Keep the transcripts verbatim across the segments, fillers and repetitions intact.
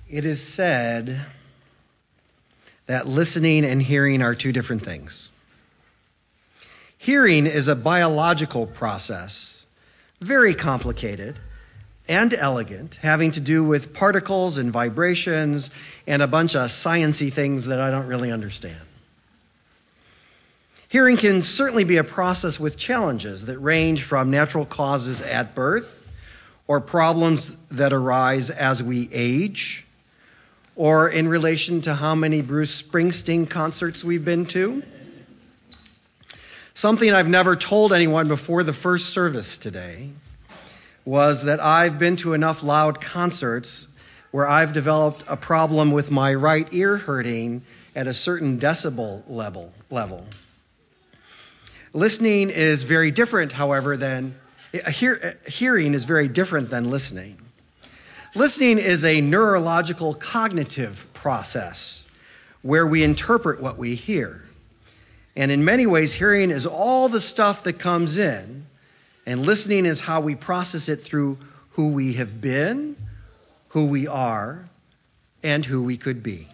It is said that listening and hearing are two different things. Hearing is a biological process, very complicated and elegant, having to do with particles and vibrations and a bunch of sciencey things that I don't really understand. Hearing can certainly be a process with challenges that range from natural causes at birth or problems that arise as we age, or in relation to how many Bruce Springsteen concerts we've been to. Something I've never told anyone before the first service today was that I've been to enough loud concerts where I've developed a problem with my right ear hurting at a certain decibel level. level. Listening is very different, however, than hear, hearing is very different than listening. Listening is a neurological cognitive process where we interpret what we hear. And in many ways, hearing is all the stuff that comes in, and listening is how we process it through who we have been, who we are, and who we could be.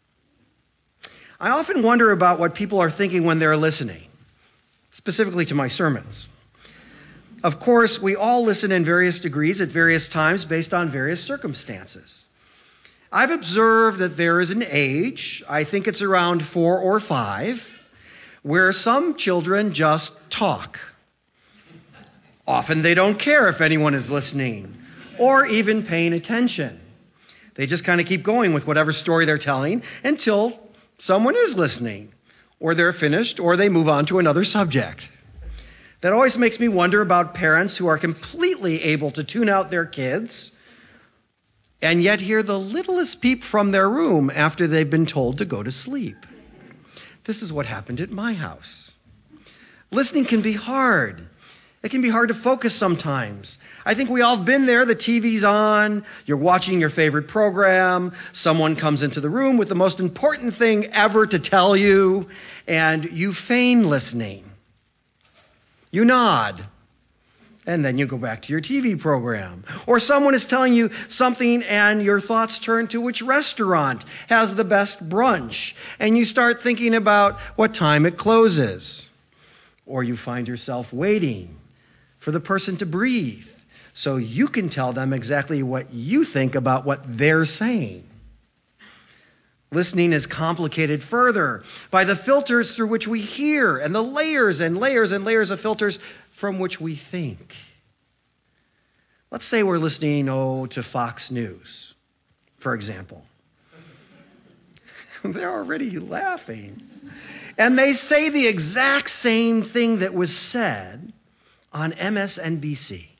I often wonder about what people are thinking when they're listening, specifically to my sermons. Of course, we all listen in various degrees at various times based on various circumstances. I've observed that there is an age, I think it's around four or five, where some children just talk. Often they don't care if anyone is listening or even paying attention. They just kind of keep going with whatever story they're telling until someone is listening, or they're finished, or they move on to another subject. That always makes me wonder about parents who are completely able to tune out their kids and yet hear the littlest peep from their room after they've been told to go to sleep. This is what happened at my house. Listening can be hard. It can be hard to focus sometimes. I think we all have been there. The T V's on, you're watching your favorite program, someone comes into the room with the most important thing ever to tell you, and you feign listening. You nod, and then you go back to your T V program. Or someone is telling you something and your thoughts turn to which restaurant has the best brunch, and you start thinking about what time it closes. Or you find yourself waiting for the person to breathe so you can tell them exactly what you think about what they're saying. Listening is complicated further by the filters through which we hear and the layers and layers and layers of filters from which we think. Let's say we're listening, oh, to Fox News, for example. They're already laughing. And they say the exact same thing that was said on M S N B C.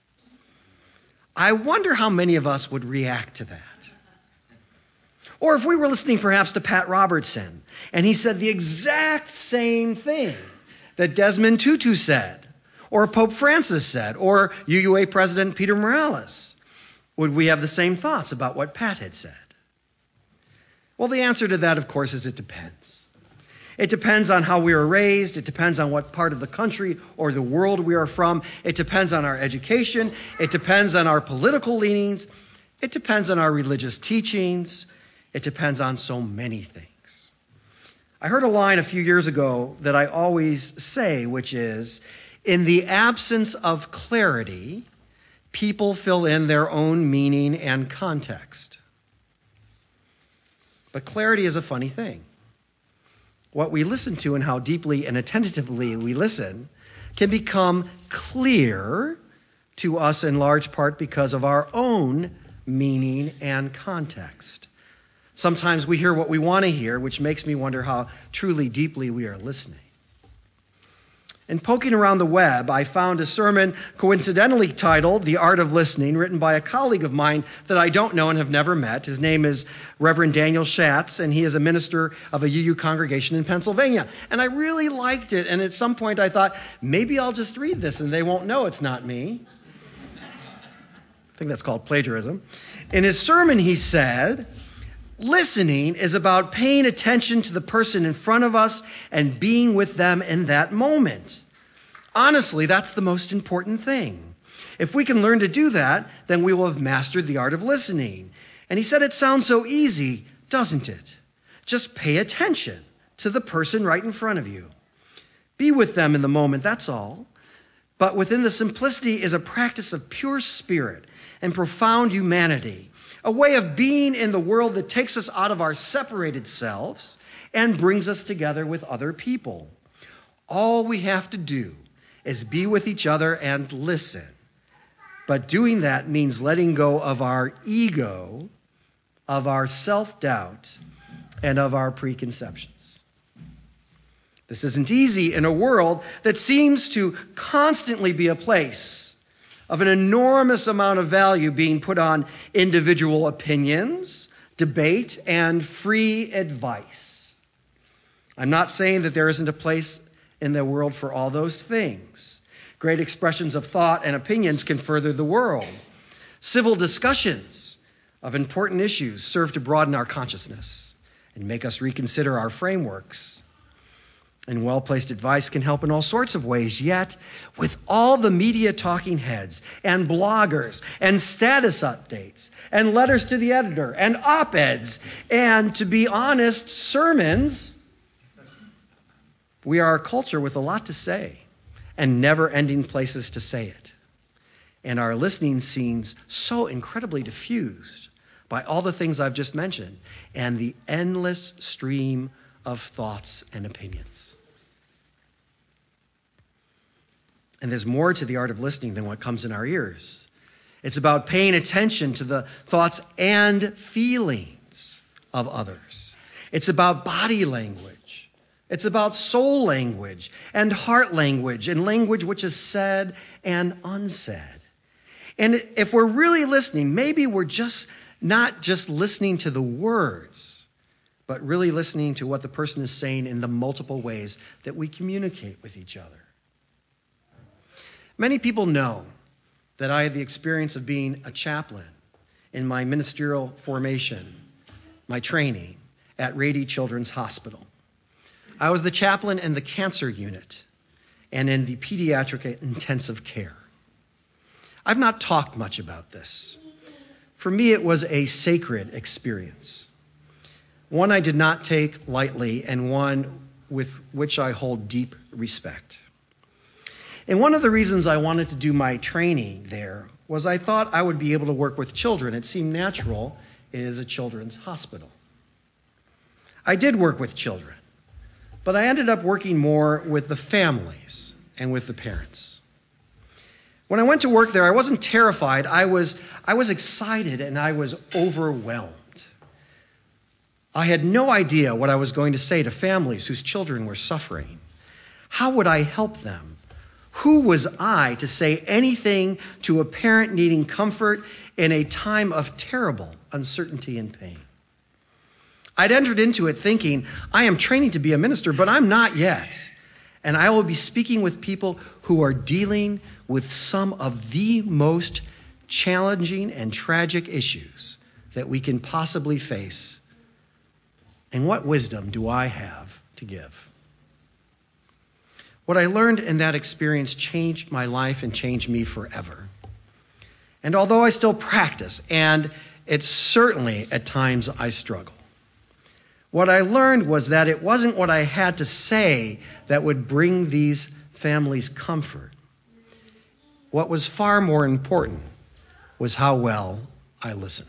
I wonder how many of us would react to that. Or if we were listening perhaps to Pat Robertson, and he said the exact same thing that Desmond Tutu said, or Pope Francis said, or U U A President Peter Morales, would we have the same thoughts about what Pat had said? Well, the answer to that, of course, is it depends. It depends on how we were raised. It depends on what part of the country or the world we are from. It depends on our education. It depends on our political leanings. It depends on our religious teachings. It depends on so many things. I heard a line a few years ago that I always say, which is, in the absence of clarity, people fill in their own meaning and context. But clarity is a funny thing. What we listen to and how deeply and attentively we listen can become clear to us in large part because of our own meaning and context. Sometimes we hear what we want to hear, which makes me wonder how truly deeply we are listening. In poking around the web, I found a sermon coincidentally titled The Art of Listening, written by a colleague of mine that I don't know and have never met. His name is Reverend Daniel Schatz, and he is a minister of a U U congregation in Pennsylvania. And I really liked it, and at some point I thought, maybe I'll just read this and they won't know it's not me. I think that's called plagiarism. In his sermon, he said, listening is about paying attention to the person in front of us and being with them in that moment. Honestly, that's the most important thing. If we can learn to do that, then we will have mastered the art of listening. And he said, it sounds so easy, doesn't it? Just pay attention to the person right in front of you. Be with them in the moment, that's all. But within the simplicity is a practice of pure spirit and profound humanity, a way of being in the world that takes us out of our separated selves and brings us together with other people. All we have to do is be with each other and listen. But doing that means letting go of our ego, of our self-doubt, and of our preconceptions. This isn't easy in a world that seems to constantly be a place of an enormous amount of value being put on individual opinions, debate, and free advice. I'm not saying that there isn't a place in the world for all those things. Great expressions of thought and opinions can further the world. Civil discussions of important issues serve to broaden our consciousness and make us reconsider our frameworks. And well-placed advice can help in all sorts of ways, yet with all the media talking heads and bloggers and status updates and letters to the editor and op-eds and, to be honest, sermons, we are a culture with a lot to say and never-ending places to say it. And our listening seems so incredibly diffused by all the things I've just mentioned and the endless stream of thoughts and opinions. And there's more to the art of listening than what comes in our ears. It's about paying attention to the thoughts and feelings of others. It's about body language. It's about soul language and heart language and language which is said and unsaid. And if we're really listening, maybe we're just not just listening to the words, but really listening to what the person is saying in the multiple ways that we communicate with each other. Many people know that I had the experience of being a chaplain in my ministerial formation, my training at Rady Children's Hospital. I was the chaplain in the cancer unit and in the pediatric intensive care. I've not talked much about this. For me, it was a sacred experience, one I did not take lightly and one with which I hold deep respect. And one of the reasons I wanted to do my training there was I thought I would be able to work with children. It seemed natural. It is a children's hospital. I did work with children, but I ended up working more with the families and with the parents. When I went to work there, I wasn't terrified. I was, I was excited and I was overwhelmed. I had no idea what I was going to say to families whose children were suffering. How would I help them? Who was I to say anything to a parent needing comfort in a time of terrible uncertainty and pain? I'd entered into it thinking, I am training to be a minister, but I'm not yet. And I will be speaking with people who are dealing with some of the most challenging and tragic issues that we can possibly face. And what wisdom do I have to give? What I learned in that experience changed my life and changed me forever. And although I still practice, and it's certainly at times I struggle, what I learned was that it wasn't what I had to say that would bring these families comfort. What was far more important was how well I listened.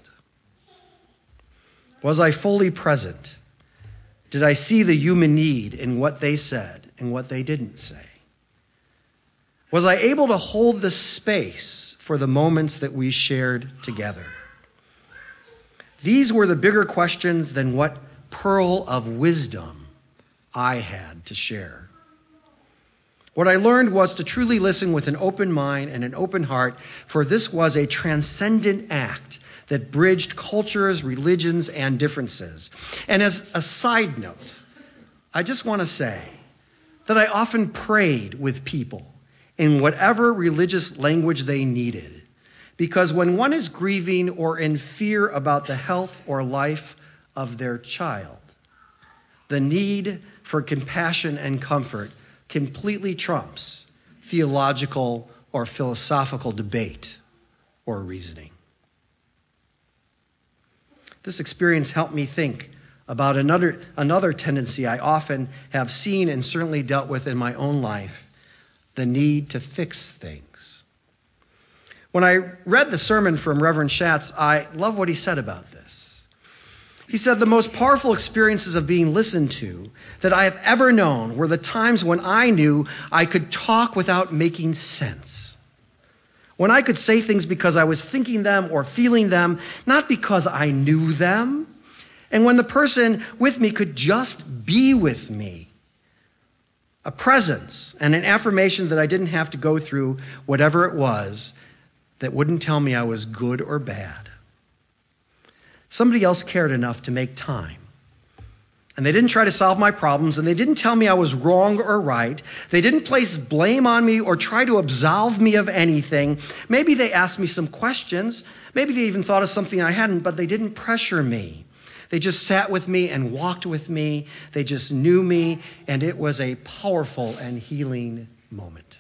Was I fully present? Did I see the human need in what they said and what they didn't say? Was I able to hold the space for the moments that we shared together? These were the bigger questions than what pearl of wisdom I had to share. What I learned was to truly listen with an open mind and an open heart, for this was a transcendent act that bridged cultures, religions, and differences. And as a side note, I just want to say that I often prayed with people in whatever religious language they needed, because when one is grieving or in fear about the health or life of their child, the need for compassion and comfort completely trumps theological or philosophical debate or reasoning. This experience helped me think about another, another tendency I often have seen and certainly dealt with in my own life, the need to fix things. When I read the sermon from Reverend Schatz, I love what he said about this. He said, the most powerful experiences of being listened to that I have ever known were the times when I knew I could talk without making sense. When I could say things because I was thinking them or feeling them, not because I knew them. And when the person with me could just be with me. A presence and an affirmation that I didn't have to go through whatever it was that wouldn't tell me I was good or bad. Somebody else cared enough to make time. And they didn't try to solve my problems, and they didn't tell me I was wrong or right. They didn't place blame on me or try to absolve me of anything. Maybe they asked me some questions. Maybe they even thought of something I hadn't, but they didn't pressure me. They just sat with me and walked with me. They just knew me, and it was a powerful and healing moment.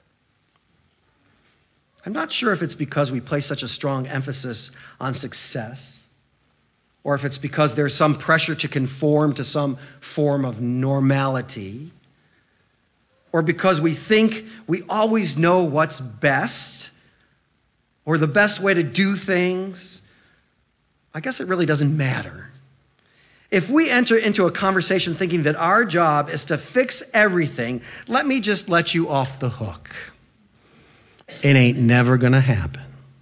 I'm not sure if it's because we place such a strong emphasis on success, or if it's because there's some pressure to conform to some form of normality, or because we think we always know what's best, or the best way to do things. I guess it really doesn't matter. If we enter into a conversation thinking that our job is to fix everything, let me just let you off the hook. It ain't never gonna happen.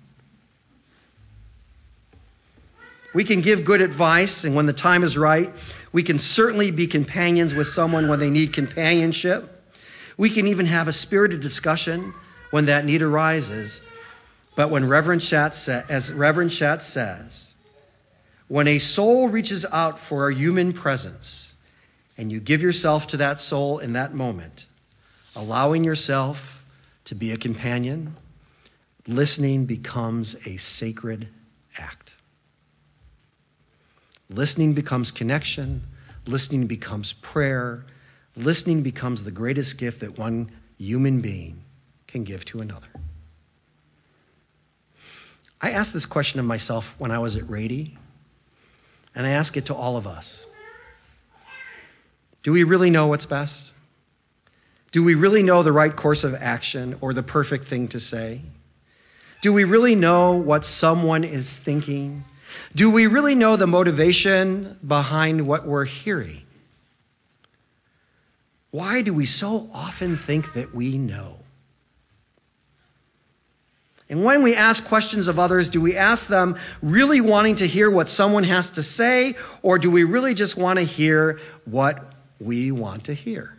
We can give good advice, and when the time is right, we can certainly be companions with someone when they need companionship. We can even have a spirited discussion when that need arises. But when Reverend Schatz sa- as Reverend Schatz says, when a soul reaches out for a human presence, and you give yourself to that soul in that moment, allowing yourself to be a companion, listening becomes a sacred act. Listening becomes connection. Listening becomes prayer. Listening becomes the greatest gift that one human being can give to another. I asked this question of myself when I was at Rady, and I ask it to all of us. Do we really know what's best? Do we really know the right course of action or the perfect thing to say? Do we really know what someone is thinking? Do we really know the motivation behind what we're hearing? Why do we so often think that we know? And when we ask questions of others, do we ask them really wanting to hear what someone has to say, or do we really just want to hear what we want to hear?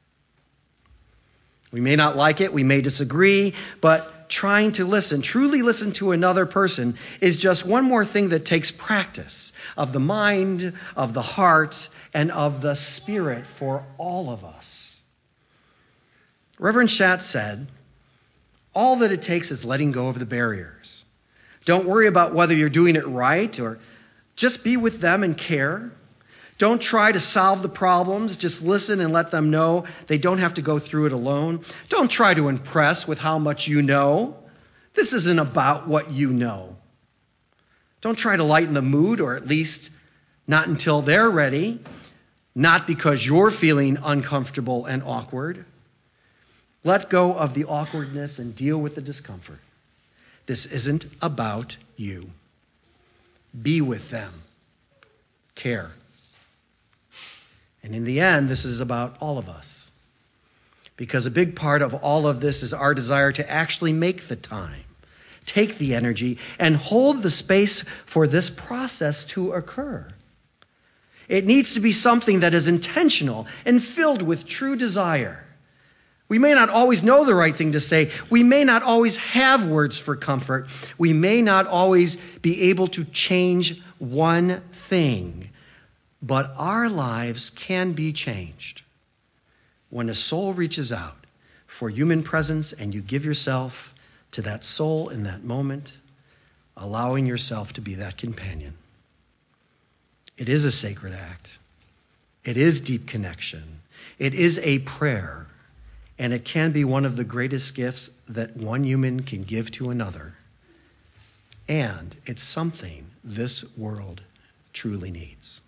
We may not like it, we may disagree, but trying to listen, truly listen to another person is just one more thing that takes practice of the mind, of the heart, and of the spirit for all of us. Reverend Schatz said, all that it takes is letting go of the barriers. Don't worry about whether you're doing it right, or just be with them and care. Don't try to solve the problems. Just listen and let them know they don't have to go through it alone. Don't try to impress with how much you know. This isn't about what you know. Don't try to lighten the mood, or at least not until they're ready, not because you're feeling uncomfortable and awkward. Let go of the awkwardness and deal with the discomfort. This isn't about you. Be with them. Care. And in the end, this is about all of us. Because a big part of all of this is our desire to actually make the time, take the energy, and hold the space for this process to occur. It needs to be something that is intentional and filled with true desire. We may not always know the right thing to say. We may not always have words for comfort. We may not always be able to change one thing. But our lives can be changed when a soul reaches out for human presence and you give yourself to that soul in that moment, allowing yourself to be that companion. It is a sacred act. It is deep connection. It is a prayer. And it can be one of the greatest gifts that one human can give to another. And it's something this world truly needs.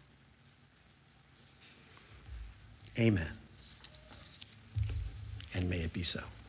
Amen. And may it be so.